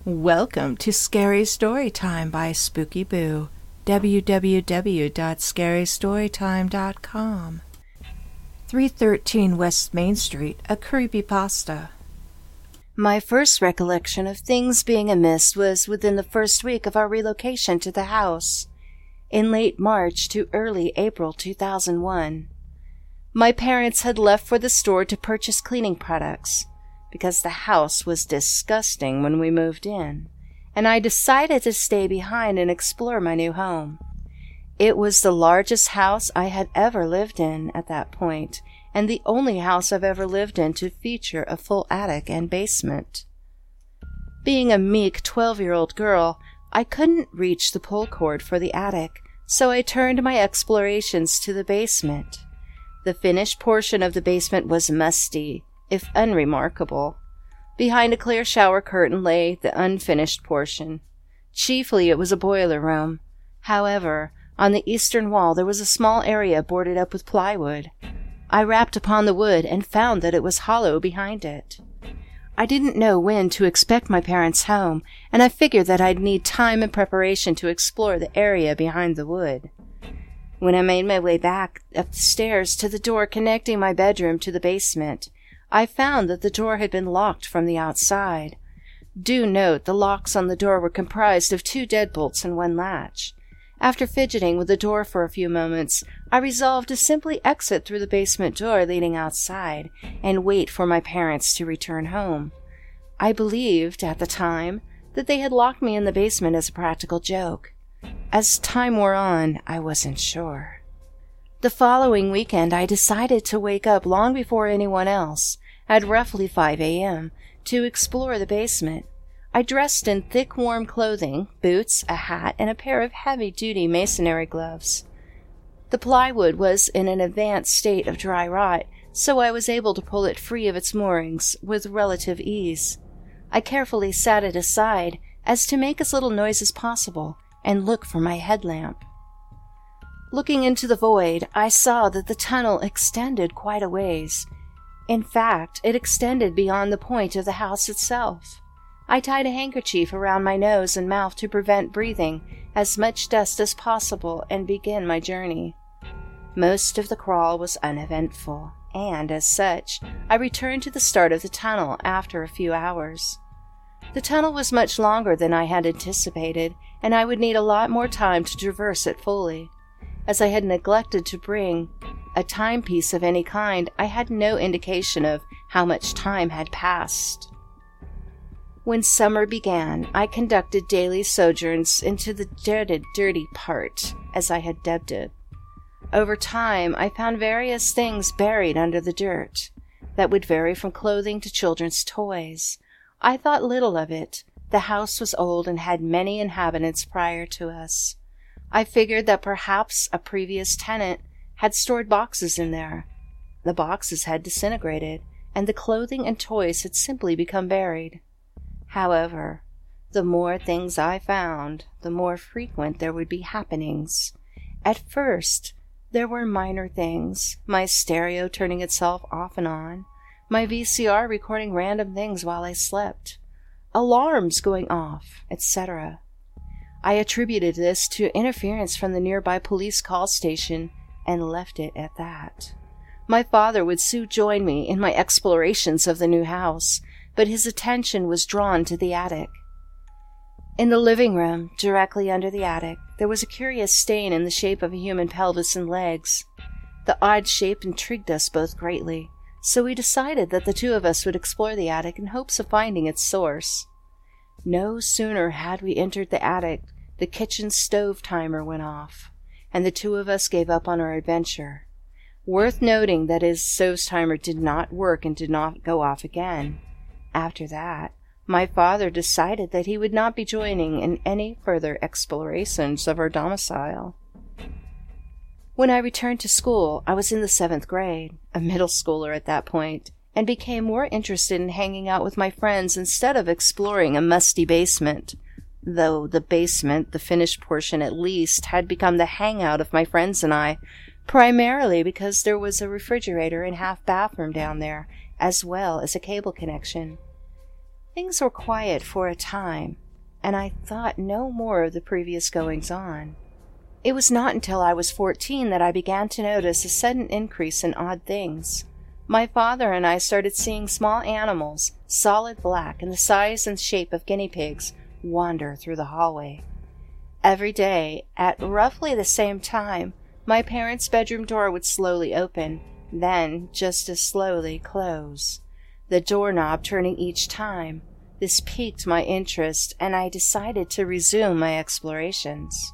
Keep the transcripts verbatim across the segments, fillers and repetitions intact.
Welcome to Scary Storytime by Spooky Boo. w w w dot scary storytime dot com. three thirteen West Main Street, a creepypasta. My first recollection of things being amiss was within the first week of our relocation to the house, in late March to early April two thousand one. My parents had left for the store to purchase cleaning products, because the house was disgusting when we moved in, and I decided to stay behind and explore my new home. It was the largest house I had ever lived in at that point, and the only house I've ever lived in to feature a full attic and basement. Being a meek twelve-year-old girl, I couldn't reach the pull cord for the attic, so I turned my explorations to the basement. The finished portion of the basement was musty, if unremarkable. Behind a clear shower curtain lay the unfinished portion. Chiefly it was a boiler room. However, on the eastern wall there was a small area boarded up with plywood. I rapped upon the wood and found that it was hollow behind it. I didn't know when to expect my parents home, and I figured that I'd need time and preparation to explore the area behind the wood. When I made my way back up the stairs to the door connecting my bedroom to the basement, I found that the door had been locked from the outside. Do note the locks on the door were comprised of two deadbolts and one latch. After fidgeting with the door for a few moments, I resolved to simply exit through the basement door leading outside and wait for my parents to return home. I believed, at the time, that they had locked me in the basement as a practical joke. As time wore on, I wasn't sure. The following weekend, I decided to wake up long before anyone else, at roughly five a.m., to explore the basement. I dressed in thick, warm clothing, boots, a hat, and a pair of heavy-duty masonry gloves. The plywood was in an advanced state of dry rot, so I was able to pull it free of its moorings with relative ease. I carefully sat it aside as to make as little noise as possible and look for my headlamp. Looking into the void, I saw that the tunnel extended quite a ways. In fact, it extended beyond the point of the house itself. I tied a handkerchief around my nose and mouth to prevent breathing as much dust as possible and began my journey. Most of the crawl was uneventful, and as such, I returned to the start of the tunnel after a few hours. The tunnel was much longer than I had anticipated, and I would need a lot more time to traverse it fully. As I had neglected to bring a timepiece of any kind, I had no indication of how much time had passed. When summer began, I conducted daily sojourns into the dreaded dirty part, as I had dubbed it. Over time, I found various things buried under the dirt that would vary from clothing to children's toys. I thought little of it. The house was old and had many inhabitants prior to us. I figured that perhaps a previous tenant had stored boxes in there. The boxes had disintegrated, and the clothing and toys had simply become buried. However, the more things I found, the more frequent there would be happenings. At first, there were minor things, my stereo turning itself off and on, my V C R recording random things while I slept, alarms going off, et cetera. I attributed this to interference from the nearby police call station and left it at that. My father would soon join me in my explorations of the new house, but his attention was drawn to the attic. In the living room, directly under the attic, there was a curious stain in the shape of a human pelvis and legs. The odd shape intrigued us both greatly, so we decided that the two of us would explore the attic in hopes of finding its source. No sooner had we entered the attic, the kitchen stove timer went off, and the two of us gave up on our adventure. Worth noting that his stove timer did not work and did not go off again. After that, my father decided that he would not be joining in any further explorations of our domicile. When I returned to school, I was in the seventh grade, a middle schooler at that point, and became more interested in hanging out with my friends instead of exploring a musty basement, though the basement, the finished portion at least, had become the hangout of my friends and I, primarily because there was a refrigerator and half bathroom down there, as well as a cable connection. Things were quiet for a time, and I thought no more of the previous goings-on. It was not until I was fourteen that I began to notice a sudden increase in odd things. My father and I started seeing small animals, solid black and the size and shape of guinea pigs, wander through the hallway. Every day, at roughly the same time, my parents' bedroom door would slowly open, then just as slowly close, the doorknob turning each time. This piqued my interest, and I decided to resume my explorations.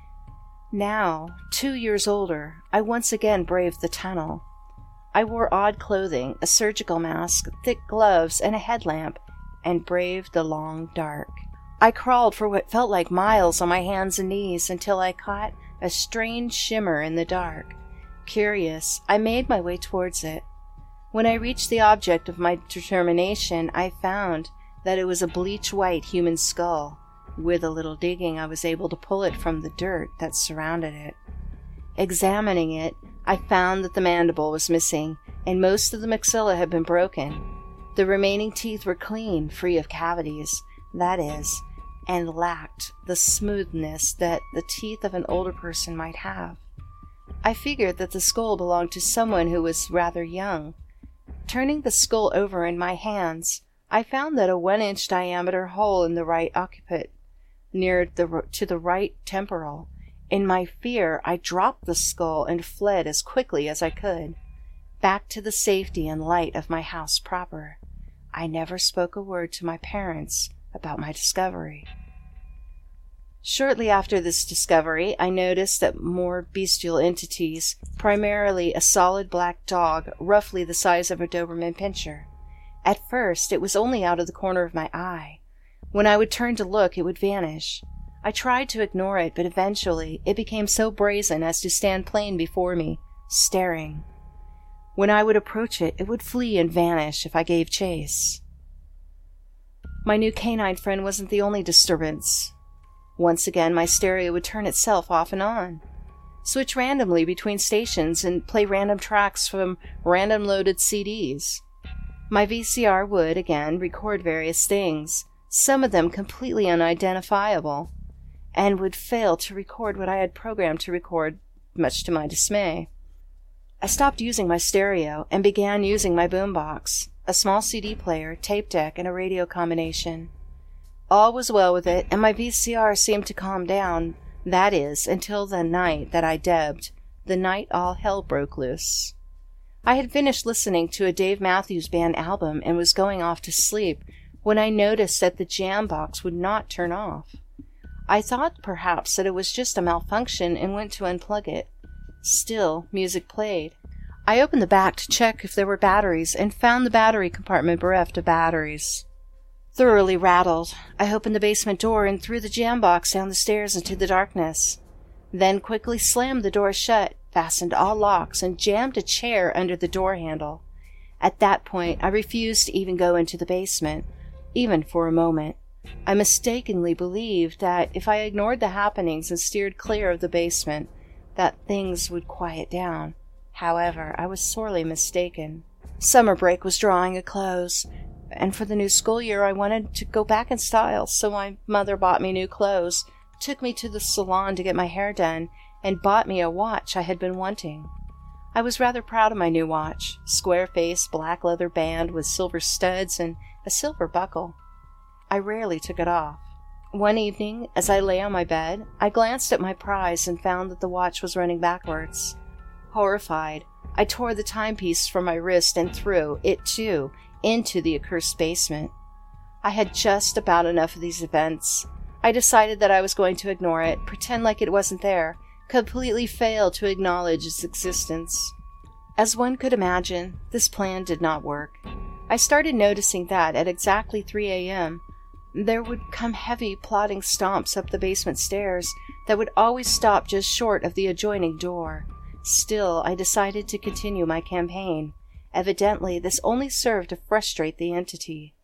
Now, two years older, I once again braved the tunnel. I wore odd clothing, a surgical mask, thick gloves, and a headlamp, and braved the long dark. I crawled for what felt like miles on my hands and knees until I caught a strange shimmer in the dark. Curious, I made my way towards it. When I reached the object of my determination, I found that it was a bleach-white human skull. With a little digging, I was able to pull it from the dirt that surrounded it. Examining it, I found that the mandible was missing, and most of the maxilla had been broken. The remaining teeth were clean, free of cavities, that is, and lacked the smoothness that the teeth of an older person might have. I figured that the skull belonged to someone who was rather young. Turning the skull over in my hands, I found that a one-inch diameter hole in the right occiput, near the to the right temporal. In my fear, I dropped the skull and fled as quickly as I could, back to the safety and light of my house proper. I never spoke a word to my parents about my discovery. Shortly after this discovery, I noticed that more bestial entities, primarily a solid black dog roughly the size of a Doberman Pinscher. At first, it was only out of the corner of my eye. When I would turn to look, it would vanish. I tried to ignore it, but eventually it became so brazen as to stand plain before me, staring. When I would approach it, it would flee and vanish if I gave chase. My new canine friend wasn't the only disturbance. Once again, my stereo would turn itself off and on, switch randomly between stations, and play random tracks from random loaded C Ds. My V C R would, again, record various things, some of them completely unidentifiable, and would fail to record what I had programmed to record, much to my dismay. I stopped using my stereo and began using my boombox, a small C D player, tape deck, and a radio combination. All was well with it, and my V C R seemed to calm down, that is, until the night that I dubbed the night all hell broke loose. I had finished listening to a Dave Matthews Band album and was going off to sleep when I noticed that the jam box would not turn off. I thought perhaps that it was just a malfunction and went to unplug it. Still, music played. I opened the back to check if there were batteries and found the battery compartment bereft of batteries. Thoroughly rattled, I opened the basement door and threw the jam box down the stairs into the darkness. Then quickly slammed the door shut, fastened all locks, and jammed a chair under the door handle. At that point, I refused to even go into the basement, even for a moment. I mistakenly believed that if I ignored the happenings and steered clear of the basement, that things would quiet down. However, I was sorely mistaken. Summer break was drawing a close, and for the new school year I wanted to go back in style, so my mother bought me new clothes, took me to the salon to get my hair done, and bought me a watch I had been wanting. I was rather proud of my new watch, square-faced black leather band with silver studs and a silver buckle. I rarely took it off. One evening, as I lay on my bed, I glanced at my prize and found that the watch was running backwards. Horrified, I tore the timepiece from my wrist and threw it, too, into the accursed basement. I had just about enough of these events. I decided that I was going to ignore it, pretend like it wasn't there, completely fail to acknowledge its existence. As one could imagine, this plan did not work. I started noticing that at exactly three a.m., there would come heavy, plodding stomps up the basement stairs that would always stop just short of the adjoining door. Still, I decided to continue my campaign. Evidently, this only served to frustrate the entity.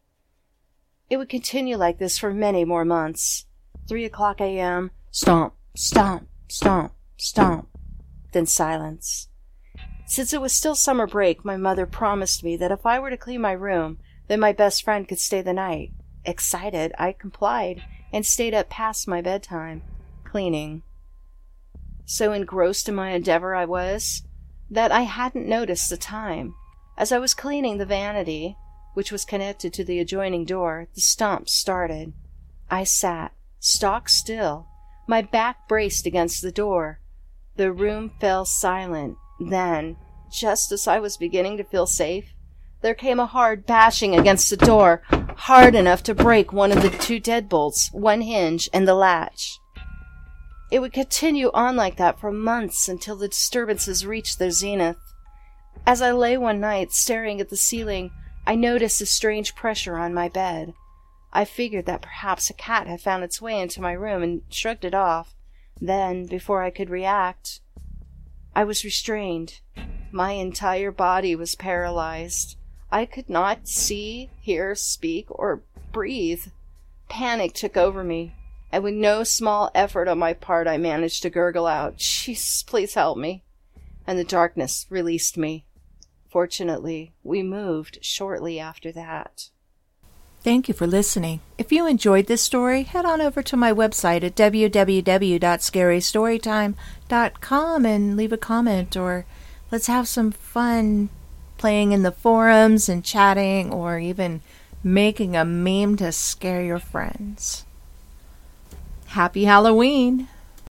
It would continue like this for many more months. Three o'clock a.m., stomp, stomp, stomp, stomp, then silence. Since it was still summer break, my mother promised me that if I were to clean my room, then my best friend could stay the night. Excited, I complied and stayed up past my bedtime, cleaning. So engrossed in my endeavor I was that I hadn't noticed the time. As I was cleaning the vanity, which was connected to the adjoining door, the stomp started. I sat, stock still, my back braced against the door. The room fell silent. Then, just as I was beginning to feel safe, there came a hard bashing against the door, hard enough to break one of the two deadbolts, one hinge, and the latch. It would continue on like that for months until the disturbances reached their zenith. As I lay one night staring at the ceiling, I noticed a strange pressure on my bed. I figured that perhaps a cat had found its way into my room and shrugged it off. Then, before I could react, I was restrained. My entire body was paralyzed. I could not see, hear, speak, or breathe. Panic took over me, and with no small effort on my part, I managed to gurgle out, "Jesus, please help me," and the darkness released me. Fortunately, we moved shortly after that. Thank you for listening. If you enjoyed this story, head on over to my website at w w w dot scary story time dot com and leave a comment, or let's have some fun playing in the forums and chatting, or even making a meme to scare your friends. Happy Halloween!